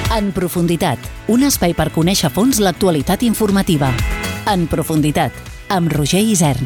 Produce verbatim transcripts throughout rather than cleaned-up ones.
En profunditat, un espai per conèixer a fons l'actualitat informativa. En profunditat, amb Roger Isern.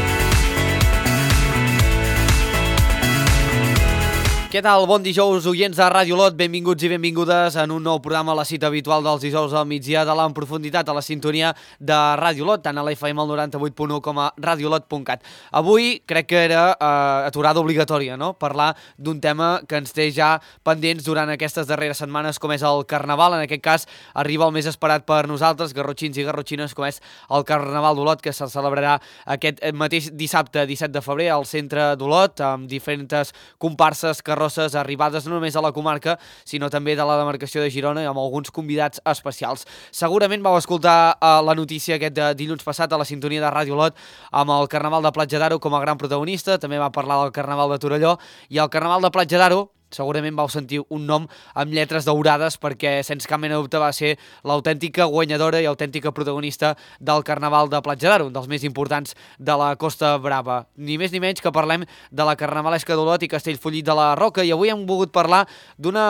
Què tal? Bon dijous, oients de Ràdio Lot, benvinguts i benvingudes en un nou programa, la cita habitual dels dijous al migdia de l'A en profunditat, a la sintonia de Ràdio Lot, tant a la F M al noranta-vuit punt u com a radiolot punt cat. Avui crec que era eh, aturada obligatòria, no?, parlar d'un tema que ens té ja pendents durant aquestes darreres setmanes, com és el Carnaval. En aquest cas, arriba el més esperat per nosaltres, garrotxins i garrotxines, com és el Carnaval d'Olot, que se celebrarà aquest mateix dissabte, disset de febrer, al centre d'Olot, amb diferents comparses, carrosses arribades no només a la comarca, sinó també de la demarcació de Girona i amb alguns convidats especials. Segurament vau escoltar uh, la notícia aquest de dilluns passat a la sintonia de Ràdio Lot amb el Carnaval de Platja d'Aro com a gran protagonista. També va parlar del Carnaval de Torelló i el Carnaval de Platja d'Aro. Segurament vau sentir un nom amb lletres daurades perquè, sense cap mena de dubte, va ser l'autèntica guanyadora i autèntica protagonista del Carnaval de Platja d'Aro, un dels més importants de la Costa Brava. Ni més ni menys que parlem de la Carnavalesca d'Olot i Castellfollit de la Roca, i avui hem volgut parlar d'una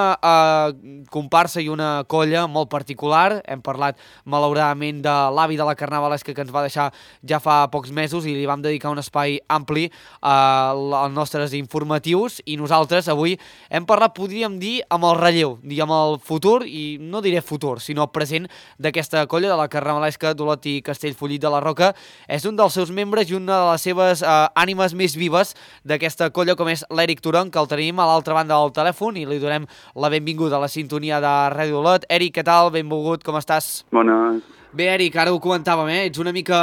eh, comparsa i una colla molt particular. Hem parlat, malauradament, de l'avi de la Carnavalesca, que ens va deixar ja fa pocs mesos, i li vam dedicar un espai ampli eh, als nostres informatius, i nosaltres avui hem parlat, podríem dir, amb el relleu, i amb el futur, i no diré futur, sinó present d'aquesta colla de la Carnavalesca d'Olot i Castellfollit de la Roca. És un dels seus membres i una de les seves eh, ànimes més vives d'aquesta colla, com és l'Eric Turon, que el tenim a l'altra banda del telèfon, i li donem la benvinguda a la sintonia de Ràdio Olot. Eric, què tal? Benvolgut, com estàs? Bones. Bé, Eric, ara ho comentàvem, eh? Ets una mica...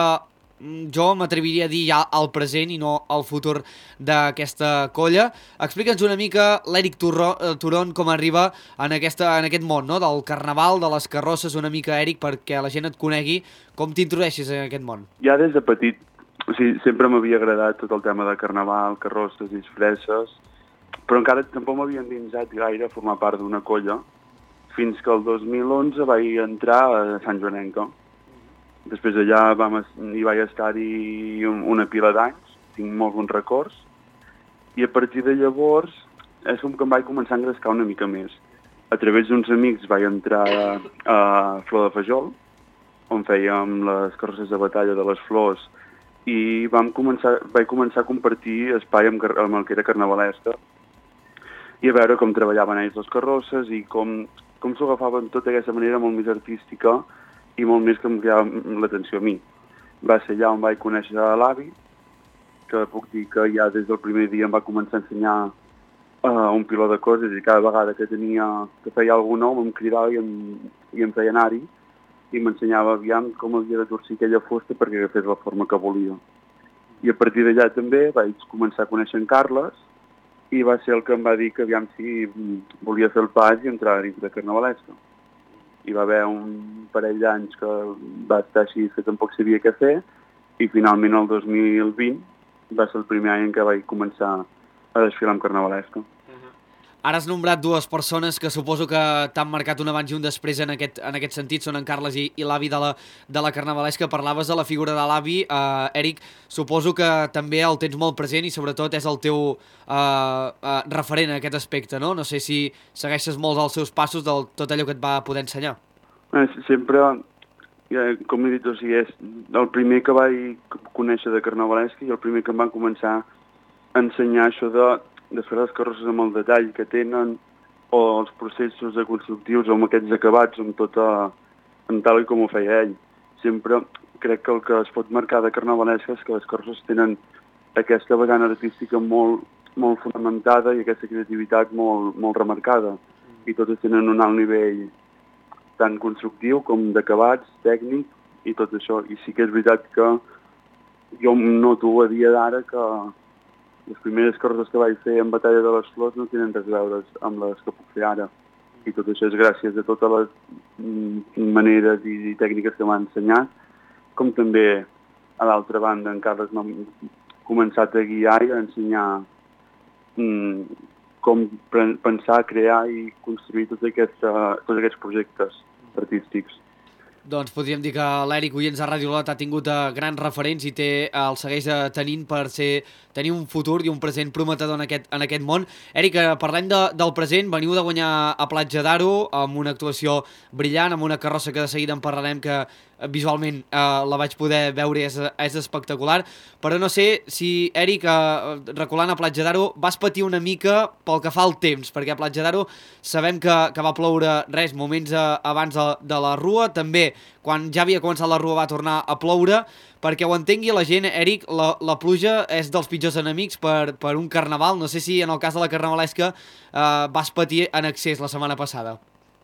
jo m'atreviria a dir ja el present i no el futur d'aquesta colla. Explica'ns una mica, l'Eric Turon, com arriba en, aquesta, en aquest món, no?, del carnaval, de les carrosses, una mica, Eric, perquè la gent et conegui. Com t'introdueixes en aquest món? Ja des de petit, o sigui, sempre m'havia agradat tot el tema de carnaval, carrosses, disfresses, però encara tampoc m'havia endinsat gaire a formar part d'una colla, fins que el dos mil onze vaig entrar a Sant Joanenca. Després d'allà vam, hi vaig estar-hi una pila d'anys, tinc molt bons records, i a partir de llavors és com que em vaig començar a engrescar una mica més. A través d'uns amics vaig entrar a Flor de Fajol, on fèiem les carrosses de batalla de les flors, i vam començar, vaig començar a compartir espai amb, amb el que era Carnavalesca, i a veure com treballaven ells les carrosses i com, com s'ho agafaven tot d'aquesta manera molt més artística, i molt més que em cridava l'atenció a mi. Va ser allà on vaig conèixer l'avi, que puc dir que ja des del primer dia em va començar a ensenyar uh, un piló de coses, i cada vegada que tenia que feia alguna nou em cridava i em, i em feia anar-hi, i m'ensenyava aviam com havia de torcir aquella fusta perquè agafés la forma que volia. I a partir d'allà també vaig començar a conèixer en Carles, i va ser el que em va dir que aviam si volia fer el pas i entrar dins de Carnavalesca. Hi va haver un parell d'anys que va estar així, que tampoc sabia què fer, i finalment el dos mil vint va ser el primer any en què vaig començar a desfilar amb Carnavalesca. Uh-huh. Ara has nombrat dues persones que suposo que t'han marcat un abans i un després en aquest, en aquest sentit, són en Carles i, i l'avi de la, de la Carnavalesca. Parlaves de la figura de l'avi, uh, Eric, suposo que també el tens molt present i sobretot és el teu uh, uh, referent en aquest aspecte, no? No sé si segueixes molts dels seus passos de tot allò que et va poder ensenyar. Eh, sempre, eh, com he dit, o sigui, és el primer que vaig conèixer de Carnavalesca i el primer que em van començar a ensenyar això de, de fer les carrosses amb el detall que tenen, o els processos de constructius, o amb aquests acabats, amb tota, amb tal com ho feia ell. Sempre crec que el que es pot marcar de Carnavalesca és que les carrosses tenen aquesta vessant artística molt, molt fonamentada i aquesta creativitat molt, molt remarcada, i totes tenen un alt nivell tant constructiu com d'acabats, tècnic i tot això. I sí que és veritat que jo noto a dia d'ara que les primeres carrosses que vaig fer en Batalla de les Flors no tenen res a veure amb les que puc fer ara. I tot això és gràcies a totes les maneres i tècniques que m'ha ensenyat, com també a l'altra banda en Carles m'ha començat a guiar i a ensenyar mm, com pensar, crear i construir tots, aquesta, tots aquests projectes artístics. Doncs podríem dir que l'Eric Oients de Ràdio Lot ha tingut uh, grans referents i té, uh, el segueix uh, tenint per ser, tenir un futur i un present prometedor en aquest, en aquest món. Eric, uh, parlem de, del present. Veniu de guanyar a Platja d'Aro amb una actuació brillant, amb una carrossa que de seguida en parlarem, que uh, visualment uh, la vaig poder veure i és, és espectacular. Però no sé si, Eric, uh, reculant a Platja d'Aro, vas patir una mica pel que fa al temps, perquè a Platja d'Aro sabem que, que va ploure res, moments uh, abans de, de la Rua, també quan ja havia començat la Rua va tornar a ploure. Perquè ho entengui la gent, Eric, la, la pluja és dels pitjors enemics per, per un carnaval. No sé si en el cas de la carnavalesca eh, vas patir en excés la setmana passada.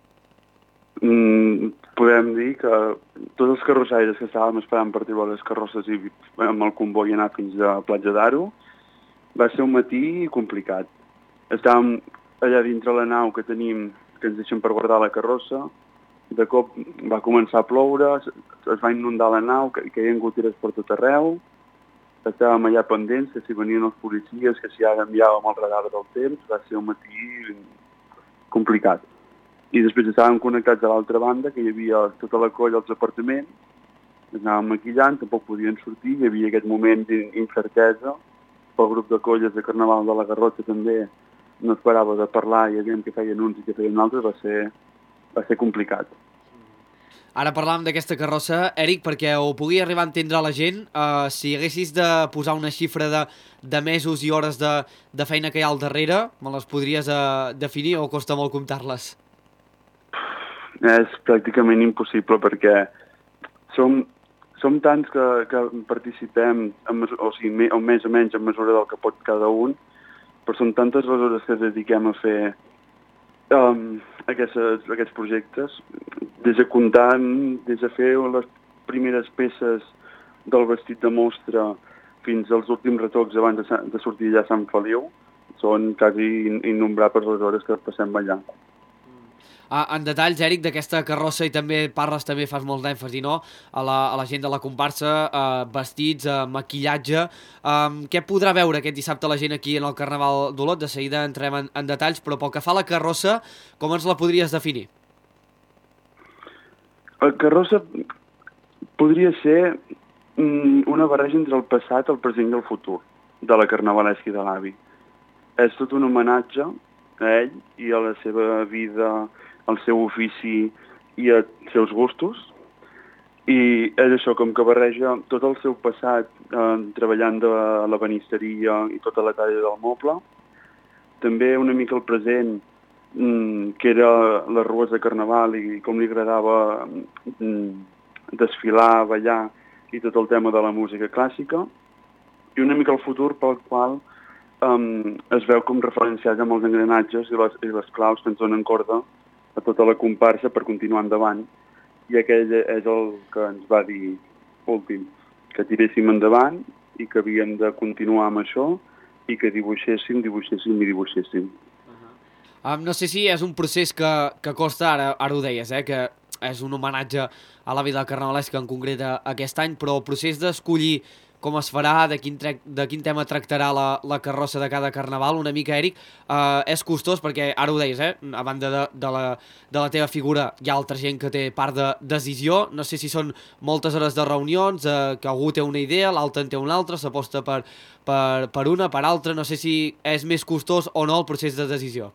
Mm, podem dir que tots els carrossaires que estàvem esperant per tirar les carrosses i amb el comboi anar fins a Platja d'Aro va ser un matí complicat. Estàvem allà dintre la nau que tenim, que ens deixen per guardar la carrossa. De cop va començar a ploure, es va inundar la nau, que caien goteres per tot arreu. Estàvem allà pendents, que si venien els policies, que si ara enviàvem el radar del temps. Va ser un matí complicat. I després estàvem connectats a l'altra banda, que hi havia tota la colla als apartaments. Anàvem maquillant, tampoc podien sortir, hi havia aquest moment d'incertesa. Pel grup de colles de Carnaval de la Garrotxa també no es parava de parlar i aviam que feien uns i que feien altres, va ser, va ser complicat. Ara parlàvem d'aquesta carrossa, Eric, perquè ho pugui arribar a entendre la gent, eh, si haguessis de posar una xifra de, de mesos i hores de, de feina que hi ha al darrere, me les podries eh, definir o costa molt comptar-les? És pràcticament impossible perquè som, som tants que, que participem, en, o sigui, me, o més o menys en mesura del que pot cada un, però són tantes les hores que dediquem a fer Um, aquestes, aquests projectes, des de comptar, des de fer les primeres peces del vestit de mostra fins als últims retocs abans de, de sortir ja a Sant Feliu, són quasi innombrables les hores que passem allà. Ah, en detalls, Eric, d'aquesta carrossa, i també parles, també fas molt d'èmfasi, no?, a la, a la gent de la comparsa, eh, vestits, eh, maquillatge. Um, què podrà veure aquest dissabte la gent aquí en el Carnaval d'Olot? De seguida entrem en, en detalls, però pel que fa a la carrossa, com ens la podries definir? La carrossa podria ser mm, una barreja entre el passat, el present i el futur de la carnavalesca i de l'avi. És tot un homenatge a ell i a la seva vida, al seu ofici i als seus gustos. I és això, com que barreja tot el seu passat eh, treballant de la banisteria i tota la talla del moble. També una mica el present, mm, que era les rues de Carnaval i com li agradava mm, desfilar, ballar i tot el tema de la música clàssica. I una mica el futur pel qual um, es veu com referenciat amb els engranatges i les, i les claus que ens donen corda a tota la comparsa per continuar endavant. I aquell és el que ens va dir últim, que tiréssim endavant i que havíem de continuar amb això i que dibuixéssim, dibuixéssim i dibuixéssim. Uh-huh. um, no sé si és un procés que, que costa, ara, ara ho deies, eh, que és un homenatge a la vida carnavalesca en concret aquest any, però el procés d'escollir com es farà, de quin, de quin tema tractarà la, la carrossa de cada carnaval, una mica, Eric, eh, és costós, perquè ara ho deies, eh? A banda de, de, la, de la teva figura, hi ha altra gent que té part de decisió. No sé si són moltes hores de reunions, eh, que algú té una idea, l'altre en té una altra, s'aposta per, per, per una, per altra. No sé si és més costós o no el procés de decisió.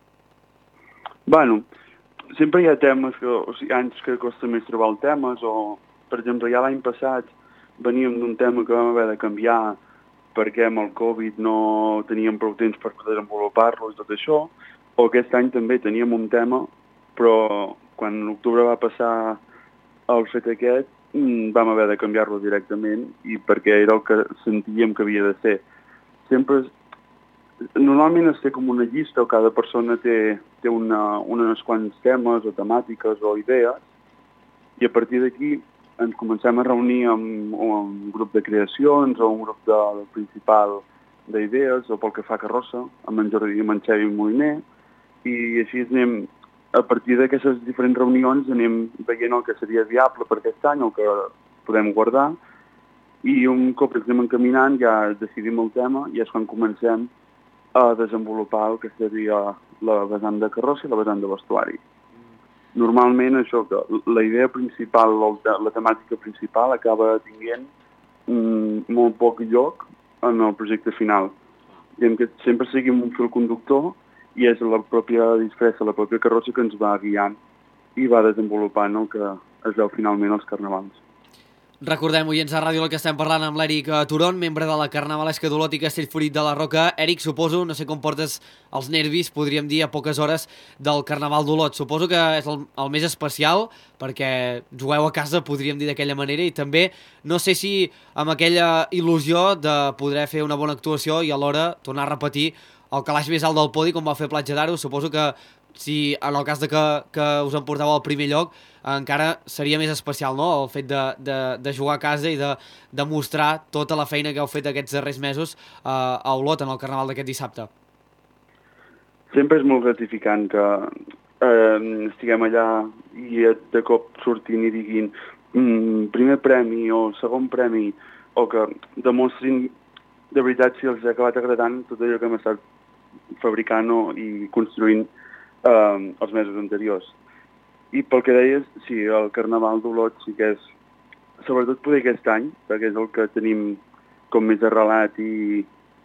Bueno, sempre hi ha temes, que, o sigui, anys que costa més trobar els temes, o, per exemple, ja l'any passat veníem d'un tema que vam haver de canviar perquè amb el Covid no teníem prou temps per desenvolupar-lo i tot això, o aquest any també teníem un tema, però quan l'octubre va passar el fet aquest, vam haver de canviar-lo directament i perquè era el que sentíem que havia de ser. Sempre, normalment es té com una llista o cada persona té, té una, unes quants temes o temàtiques o idees i a partir d'aquí ens comencem a reunir amb, amb un grup de creacions o un grup de, de principal d'idees o pel que fa a carrossa, amb en Jordi, amb en Xavi Moliner, i així anem, a partir d'aquestes diferents reunions anem veient el que seria viable per aquest any, el que podem guardar, i un cop ens anem encaminant ja decidim el tema i és quan comencem a desenvolupar el que seria la vessant de carrossa i la vessant de vestuari. normalment això, que la idea principal, la temàtica principal acaba tinguent mm, molt poc lloc en el projecte final. Diguem que sempre seguim un fil conductor i és la pròpia disfressa, la pròpia carrossa que ens va guiant i va desenvolupant el que es veu finalment als carnavals. Recordem, oients de Ràdio Olot, que estem parlant amb l'Eric Turon, membre de la Carnavalesca d'Olot i Castellfollit de la Roca. Eric, suposo, no sé com portes els nervis, podríem dir, a poques hores del Carnaval d'Olot. Suposo que és el, el més especial, perquè jugueu a casa, podríem dir d'aquella manera, i també no sé si amb aquella il·lusió de poder fer una bona actuació i alhora tornar a repetir el calaix més alt del podi, com va fer Platja d'Aro. Suposo que si en el cas de que, que us emporteu al primer lloc, encara seria més especial, no?, el fet de, de, de jugar a casa i de, de mostrar tota la feina que heu fet aquests darrers mesos eh, a Olot en el Carnaval d'aquest dissabte. Sempre és molt gratificant que eh, estiguem allà i de cop sortin i diguin mm, primer premi o segon premi, o que demostrin de veritat si els ha acabat agradant tot allò que hem estat fabricant o, i construint eh, els mesos anteriors. I pel que deies, sí, el Carnaval d'Olot sí que és, sobretot poder aquest any, perquè és el que tenim com més arrelat i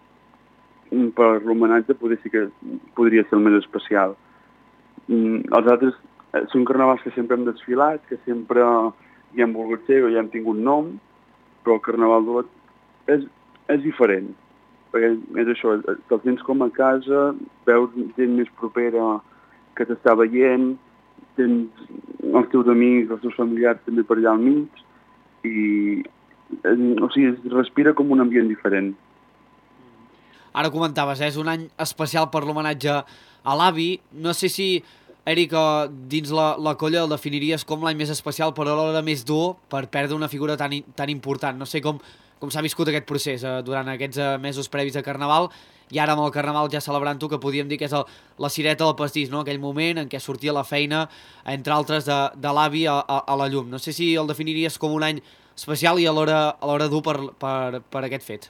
per l'homenatge poder sí que podria ser el més especial. Mm, els altres són carnavals que sempre hem desfilat, que sempre hi hem volgut ser o hi hem tingut nom, però el Carnaval d'Olot és, és diferent, perquè és això, te'l tens com a casa, veus gent més propera que t'està veient, tens els teus amics, els teus familiars també per allà al mig, i o sigui, es respira com un ambient diferent. Ara comentaves, eh? És un any especial per l'homenatge a l'avi. No sé si, Eric, dins la, la colla el definiries com l'any més especial, però alhora més dur per perdre una figura tan, tan important. No sé com, com s'ha viscut aquest procés eh, durant aquests eh, mesos previs de Carnaval, i ara amb el Carnaval ja celebrant-ho, que podíem dir que és el, la cireta del pastís, no?, aquell moment en què sortia la feina, entre altres, de, de l'avi a, a, a la llum. No sé si el definiries com un any especial i alhora, alhora dur per, per, per aquest fet.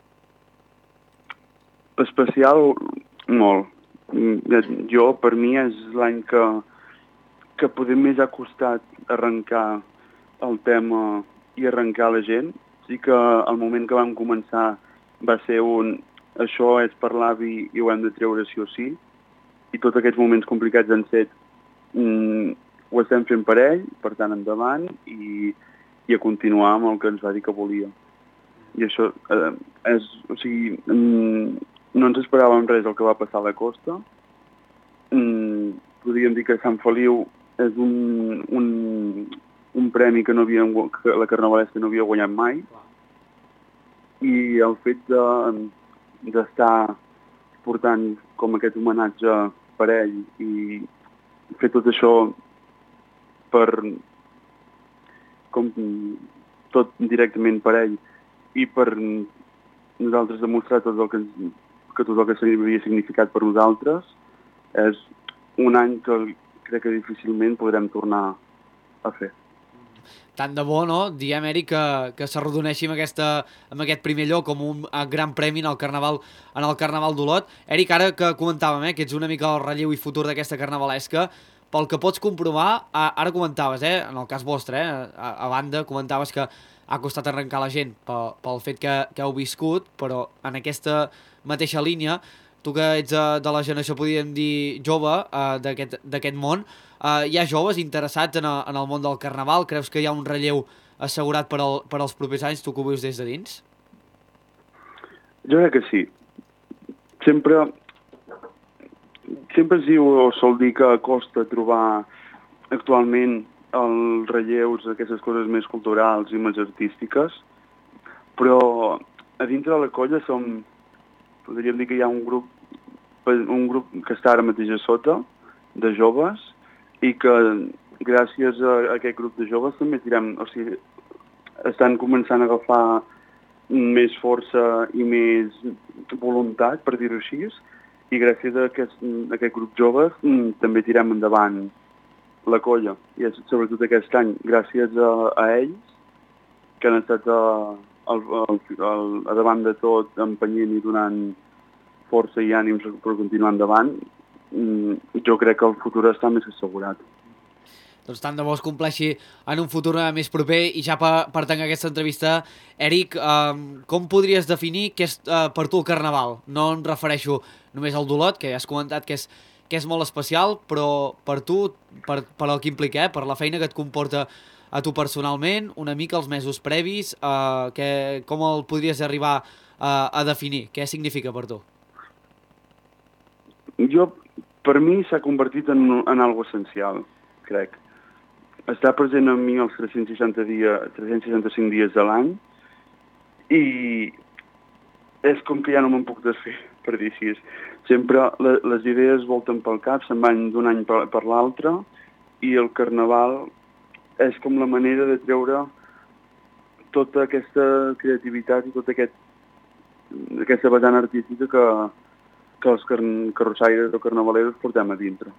Especial, molt. Jo, per mi, és l'any que, que poder més ha costat arrencar el tema i arrencar la gent. Sí que el moment que vam començar va ser un això és per l'avi i ho hem de treure sí o sí, i tots aquests moments complicats han set mm, ho estem fent per ell, per tant endavant, i, i a continuar amb el que ens va dir que volia. I això eh, és, o sigui, mm, no ens esperàvem res del que va passar a la costa. Mm, podríem dir que Sant Feliu és un, un, un premi que, no havia, que la Carnavalesca no havia guanyat mai, i el fet de d'estar portant com aquest homenatge per ell i fer tot això per com tot directament per ell i per nosaltres demostrar tot el que, que tot el que havia significat per nosaltres, és un any que crec que difícilment podrem tornar a fer. Tant de bo, no?, diem, Eric, que, que s'arrodoneixi amb, aquesta, amb aquest primer lloc com un gran premi en el Carnaval en el Carnaval d'Olot. Eric, ara que comentàvem eh, que ets una mica el relleu i futur d'aquesta carnavalesca, pel que pots comprovar, ara comentaves, eh, en el cas vostre, eh, a, a banda, comentaves que ha costat arrencar la gent pel, pel fet que, que heu viscut, però en aquesta mateixa línia, tu que ets de, de la generació, podríem dir, jove eh, d'aquest món, Uh, hi ha joves interessats en, a, en el món del Carnaval? Creus que hi ha un relleu assegurat per, al, per als propers anys, tu que ho veus des de dins? Jo crec que sí. Sempre, sempre es diu o sol dir que costa trobar actualment els relleus, aquestes coses més culturals i més artístiques, però a dintre de la colla som, podríem dir que hi ha un grup, un grup que està ara mateix a sota, de joves, i que gràcies a aquest grup de joves també tirem, o sigui, estan començant a agafar més força i més voluntat, per dir-ho així, i gràcies a aquest, a aquest grup joves també tirem endavant la colla. I és sobretot aquest any, gràcies a, a ells, que han estat a, a, a, a davant de tot, empenyent i donant força i ànims per continuar endavant, jo crec que el futur està més assegurat. Doncs tant de bo es compleixi en un futur més proper. I ja per, per tancar aquesta entrevista, Eric, eh, com podries definir què és eh, per tu el Carnaval? No em refereixo només al d'Olot, que ja has comentat que és, que és molt especial, però per tu, per, per el que implica, eh, per la feina que et comporta a tu personalment, una mica els mesos previs, eh, que, com el podries arribar a, a definir? Què significa per tu? Jo, per mi, s'ha convertit en, en algo essencial, crec. Està present en mi els tres-cents seixanta dies, tres-cents seixanta-cinc dies de l'any i és com que ja no me'n puc desfer, per dir així. Sempre le, les idees volten pel cap, se'n van d'un any per, per l'altre i el Carnaval és com la manera de treure tota aquesta creativitat i tota aquest, aquesta vessant artística que, que els carrossaires o carnavaleros portem a dintre.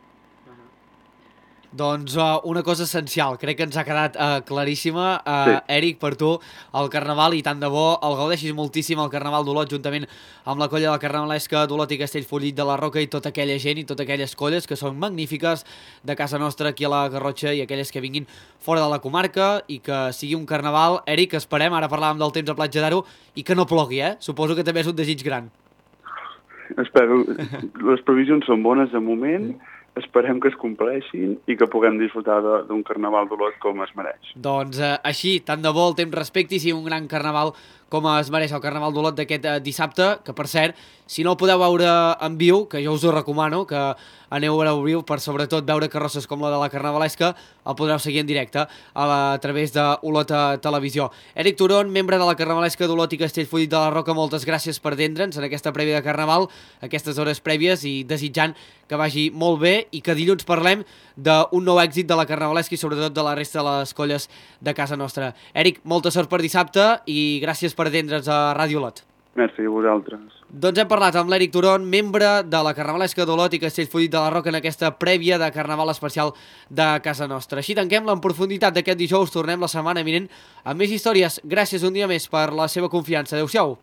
Doncs uh, una cosa essencial, crec que ens ha quedat uh, claríssima. Uh, sí. Eric, per tu, el Carnaval, i tant de bo, el gaudeixis moltíssim, el Carnaval d'Olot, juntament amb la colla de la Carnavalesca d'Olot i Castellfollit de la Roca i tota aquella gent i totes aquelles colles que són magnífiques de casa nostra aquí a la Garrotxa i aquelles que vinguin fora de la comarca i que sigui un Carnaval. Eric, esperem, ara parlàvem del temps a Platja d'Aro, i que no plogui, eh? Suposo que també és un desig gran. Espero, les previsions són bones de moment, esperem que es compleixin i que puguem disfrutar d'un Carnaval d'Olot com es mereix. Doncs eh, així, tant de bo el temps respecti, sigui un gran Carnaval com es mereix el Carnaval d'Olot d'aquest eh, dissabte, que per cert, si no el podeu veure en viu, que jo us ho recomano, que aneu a veure en viu per sobretot veure carrosses com la de la Carnavalesca, el podreu seguir en directe a, la, a través d'Olot Televisió. Eric Turon, membre de la Carnavalesca d'Olot i Castellfollit de la Roca, moltes gràcies per atendre'ns en aquesta prèvia de Carnaval, aquestes hores prèvies, i desitjant que vagi molt bé i que dilluns parlem d'un nou èxit de la Carnavalesca i sobretot de la resta de les colles de casa nostra. Eric, molta sort per dissabte i gràcies per atendre'ns a Ràdio Olot. Merci a vosaltres. Doncs hem parlat amb l'Eric Turon, membre de la Carnavalesca d'Olot i Castellfollit de la Roca en aquesta prèvia de Carnaval especial de casa nostra. Així tanquem la en profunditat d'aquest dijous, tornem la setmana vinent amb més històries. Gràcies un dia més per la seva confiança. Adéu-siau.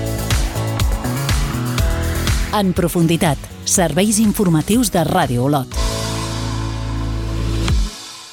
En profunditat, serveis informatius de Ràdio Olot.